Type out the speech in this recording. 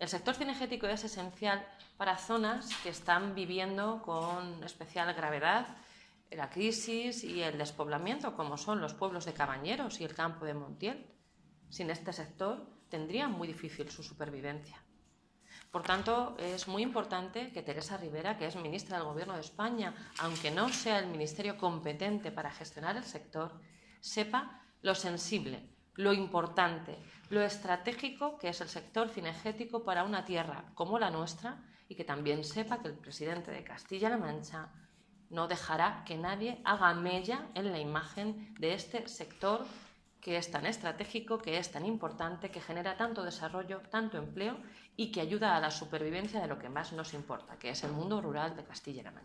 El sector cinegético es esencial para zonas que están viviendo con especial gravedad la crisis y el despoblamiento, como son los pueblos de Cabañeros y el campo de Montiel. Sin este sector tendría muy difícil su supervivencia. Por tanto, es muy importante que Teresa Ribera, que es ministra del Gobierno de España, aunque no sea el ministerio competente para gestionar el sector, sepa lo sensible, lo importante, lo estratégico que es el sector cinegético para una tierra como la nuestra, y que también sepa que el presidente de Castilla-La Mancha no dejará que nadie haga mella en la imagen de este sector que es tan estratégico, que es tan importante, que genera tanto desarrollo, tanto empleo y que ayuda a la supervivencia de lo que más nos importa, que es el mundo rural de Castilla-La Mancha.